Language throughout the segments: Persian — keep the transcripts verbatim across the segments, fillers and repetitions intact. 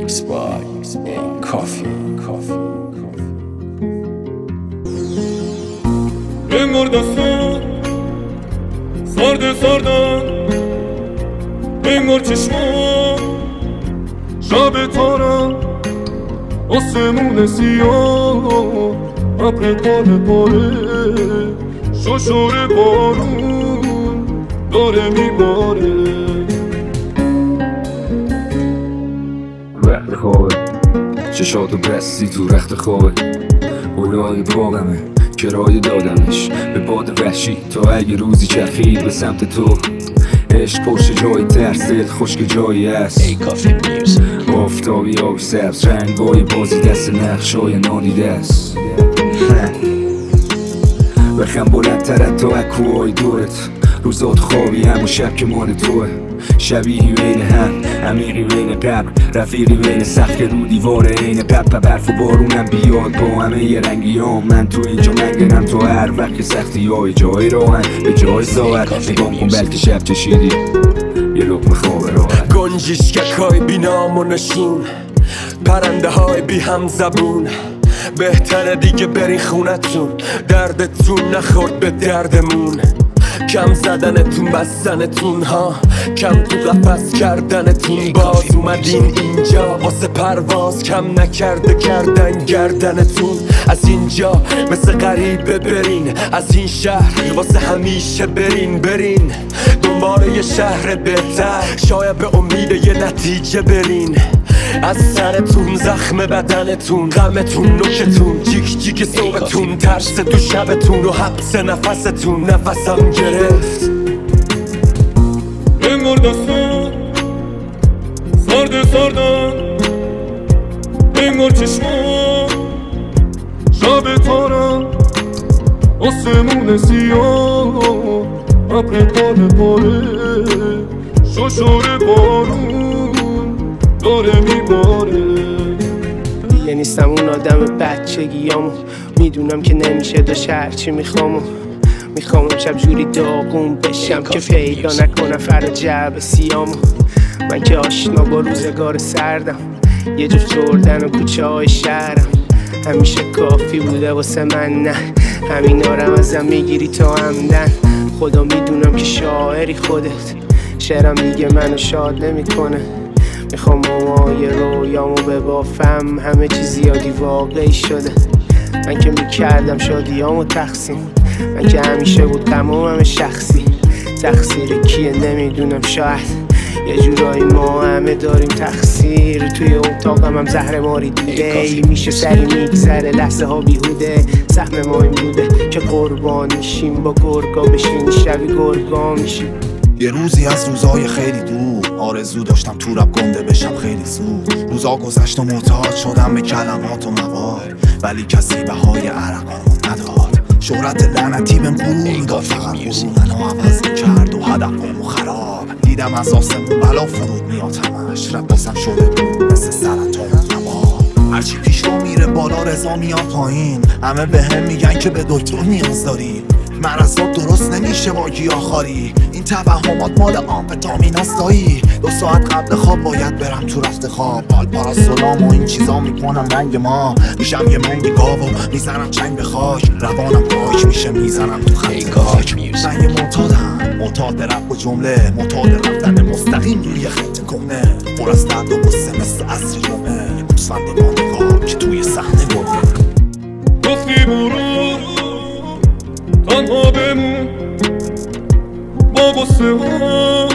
Mix by Coffee انگار دستان سرد سردن، انگار چشمان شب تارم، آسمون سیاه ابر پاره پاره، ششور بارون داره میباره. رخت خوابه چشاتو بستی تو رخت خوابه، اولای باغمه کرایه دادمش به باد وحشی تا اگه روزی چرخید به سمت تو. عشق پشت جای ترس، دل خشک جایی هست. آفتابی آبی سبز رنگای بازی دست نقشای نادیده است. بخم بلندتر تا اکوهای دورت، روزات خوابی همون شب که مال توه. شبیهی بین هم، عمیقی بین قبر، رفیقی بین سخت رو دیوار عین قبر. برف و بارونم بیاد با همه یه رنگی ها، من تو اینجا منگنم تو هر وقت سختی های جای راهن به جای ساعت. نگاه کن بلکه شب چشیدی یه لقمه خواب راحت. گنجشکک های بی نام و نشون، پرنده های بی هم زبون، بهتره دیگه برین خونتون، دردتون نخورد به دردمون. کم زدنتون بستنتون ها، کم تو قفس کردنتون. باز اومدین اینجا واسه پرواز، کم نکرده کردن گردنتون. از اینجا مثل غریبه برین، از این شهر واسه همیشه برین. برین دنبال یه شهر بهتر، شاید به امید یه نتیجه برین. از سرتون زخم بدنتون، غمتون نوکتون، جیک جیک صبحتون، ترس تو شبتون و حبس نفستون. نفسم گرفت انگار دستان سرد سردن، انگار چشمان شب تارم، آسمون سیاه ابر پاره پاره، ششور بارون داره میباره. دیگه نیستم اون آدم بچگیامو، میدونم که نمیشه داشت هرچی میخوامو. میخوام امشب جوری داغون بشم که پیدا نکنم فرا جعب سیامو. من که آشنا با روزگار سردم، یه جفت جردن و کوچه های شهرم همیشه کافی بوده واسه من. نه همینا رو ازم میگیری تا همدن. خدا میدونم که شاعری خودت، شعرم دیگه منو شاد نمیکنه. میخوام مامای رویامو ببافم، همه چی زیادی واقعی شده. من که میکردم شادیامو تقسیم، من که همیشه بود غمم همه شخصی. تقصیر کیه نمیدونم، شاید یه جورایی ما همه داریم تقصیر. توی اتاقم هم زهر ماری دیده، میشه سری میگذره لحظه ها بیهوده. سهم ما این بوده که قربان میشیم، با گرگا بشین شبی گرگا میشیم. یه روزی از روزای خیلی دور، آرزو داشتم تو رپ گنده بشم خیلی زود. روزا گذشت و معتاد شدم به کلمات و مواد، ولی کسی بهای عرقامو نداد. شهرت لعنتی بهم غرور داد، فقط غرور منو عوض میکرد و هدفمو خراب. دیدم از آسمون بلا فرود میاد همش، رپ باسم شده بود مثل سرطان نما. هرچی پیش رو میره بالا رضا میاد پایین، همه به هم میگن که به دکتر نیاز داری. مرضات درست نمیشه با گیاهخواری، این توهمات مال آمفتامیناست دایی. دو ساعت قبل خواب باید برم تو رفت خواب، حال پاراسولام و این چیزا میکنم رنگ ما. میشم یه منگ گاو و میزنم چنگ به خاک، روانم پاک میشه میزنم تو خط خاک. من یه معتادم، معتاد رپ و جمله، معتاد رفتن مستقیم روی خط کهنه. پر از درد و غصه مثل عصر جمعه، یه گوسفند با نگاه که توی صحنه گمه. گفتی برو تنها بمون، با غصه ها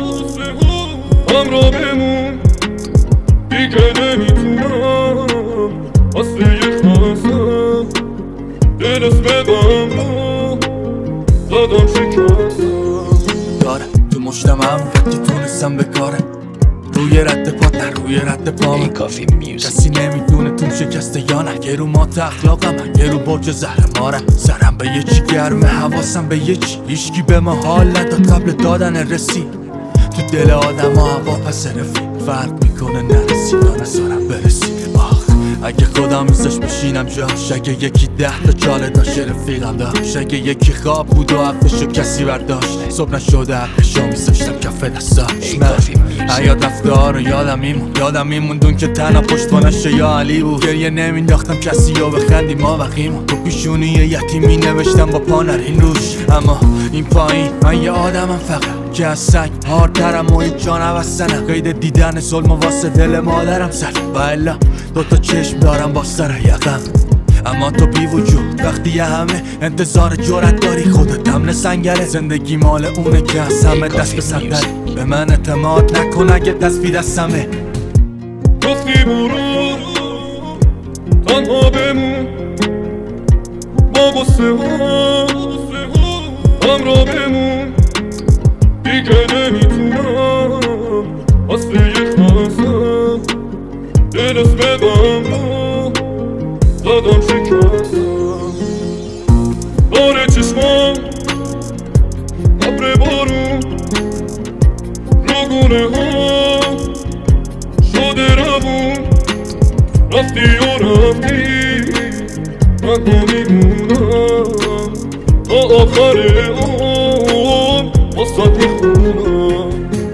همراه بمون. دیگه نمیتونم واسه یه خواستم، دل اسم غم رو زدم شکستم. داره تو مشتم هم که تونستم بکاره، روی رد پات نه روی رد پامه. کسی نمیدونه تو شکسته یا نه، که رو ما اخلاقم که رو برج زهر ماره. سرم به یه چی گرمه، حواسم به یه چی، هیچکی به ما حال نداد قبل دادن رسید. تو دل آدم ها هوا پس رفیق فرق میکنه، نرسید نزارم برسید. آخ اگه خودم میزاش بشینم جاش، اگه یکی ده تا چاله داشت رفیقم داشت، اگه یکی خواب بود و عقلشو کسی برداشت، صبح نشده عقلشو میزاشتم کف دستاش. نه حیات رفته ها رو یادم میمون یادم میموندون که تنها پشتوانش یا علی بود. گریه نمینداختم کسی یا بخندی ما وقیمون تو پیشونی یتیمی نوشتم با پا نرین روش. اما این پایین من یه آدمم فقط که از سنگ هاردرم و هیچ جان وستنم. قید دیدن ظلم واسه دل مادرم سر و الا دوتا چشم دارم با سر یقم. اما تو بی وجود وقتی یه همه انتظار جرأت داری خودت امن سنگره. زندگی مال اونه که از همه دست به سر داره. به من اعتماد نکن اگه دست بی دستمه. گفتی برو تنها بمون با غصه ها همراه بمون. دیگه نمیتونم واسه یه خواستم دل از بدم دادم شکستم. داره چشمام ابر بارون رو گونه ها شده روون. رفتی و رفتی تنها میمونم تا آخر عمر واسات میخونم.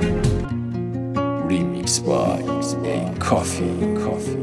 Remix by A Coffee. Coffee.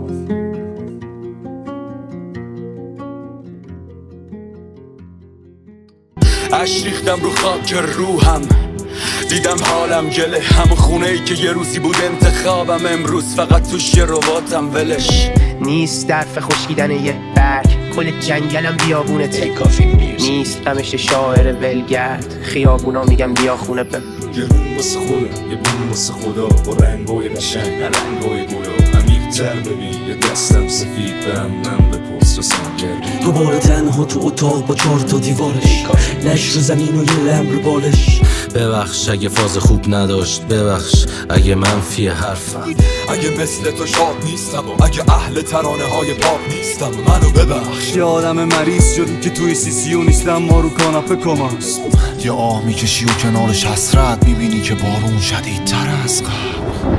اش ریختم رو خاک روحم دیدم حالم گله. همون خونه ای که یه روزی بود انتخابم امروز فقط توش یه رباتم ولش نیست. درف خشکیدن یه برگ کل جنگلم بیابونته. نیست غمش شاعر ولگرد خیابونا میگم بیا خونه بم. یه روم واسه خونه یه بوم واسه خدا با رنگای قشنگ نه رنگای گلا. عمیق‌تر ببین یه دستم سفید به هم نم بپرس رسم کردی. دوباره تنها تو اتاق با چهار تا دیوارش لش رو زمین و یه لم رو بالش. ببخش اگه فاز خوب نداشت، ببخش اگه منفی حرفم، اگه مثل تو شاد نیستم و اگه اهل ترانه های پاپ نیستم منو ببخش. یه آدم مریض شدی که توی سیسیو نیستم ما رو کاناپه کماست. یه آه میکشی و کنارش حسرت میبینی که بارون شدیدتر از قبل.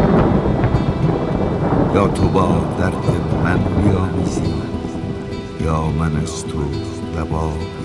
یا تو با درد من بیامیزی یا من از تو لبا